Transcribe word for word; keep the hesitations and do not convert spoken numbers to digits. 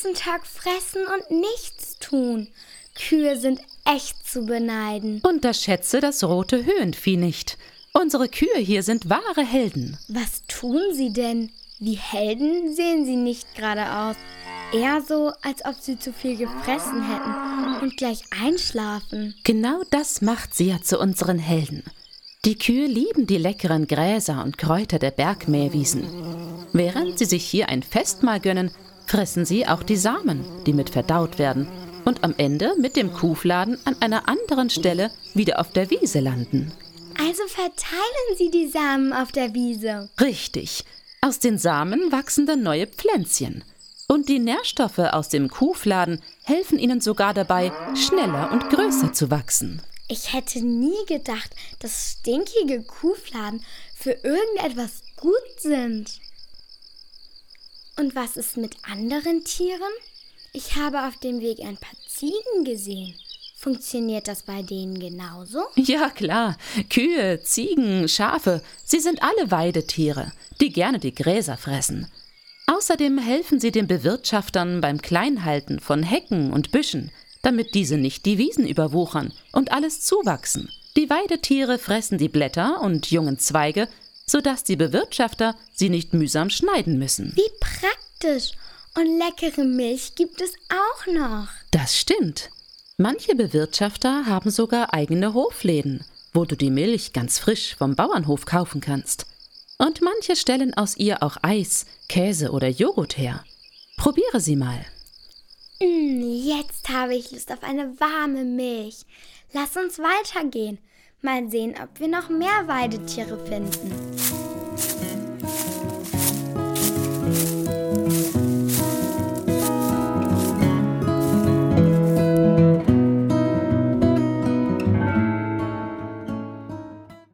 ganzen Tag fressen und nichts tun. Kühe sind echt zu beneiden. Unterschätze das rote Höhenvieh nicht. Unsere Kühe hier sind wahre Helden. Was tun sie denn? Wie Helden sehen sie nicht gerade aus. Eher so, als ob sie zu viel gefressen hätten und gleich einschlafen. Genau das macht sie ja zu unseren Helden. Die Kühe lieben die leckeren Gräser und Kräuter der Bergmähwiesen. Während sie sich hier ein Festmahl gönnen, fressen sie auch die Samen, die mit verdaut werden und am Ende mit dem Kuhfladen an einer anderen Stelle wieder auf der Wiese landen. Also verteilen sie die Samen auf der Wiese. Richtig. Aus den Samen wachsen dann neue Pflänzchen. Und die Nährstoffe aus dem Kuhfladen helfen ihnen sogar dabei, schneller und größer zu wachsen. Ich hätte nie gedacht, dass stinkige Kuhfladen für irgendetwas gut sind. Und was ist mit anderen Tieren? Ich habe auf dem Weg ein paar Ziegen gesehen. Funktioniert das bei denen genauso? Ja, klar. Kühe, Ziegen, Schafe, sie sind alle Weidetiere, die gerne die Gräser fressen. Außerdem helfen sie den Bewirtschaftern beim Kleinhalten von Hecken und Büschen, damit diese nicht die Wiesen überwuchern und alles zuwachsen. Die Weidetiere fressen die Blätter und jungen Zweige, sodass die Bewirtschafter sie nicht mühsam schneiden müssen. Wie praktisch! Und leckere Milch gibt es auch noch. Das stimmt. Manche Bewirtschafter haben sogar eigene Hofläden, wo du die Milch ganz frisch vom Bauernhof kaufen kannst. Und manche stellen aus ihr auch Eis, Käse oder Joghurt her. Probiere sie mal. Mm, jetzt habe ich Lust auf eine warme Milch. Lass uns weitergehen. Mal sehen, ob wir noch mehr Weidetiere finden.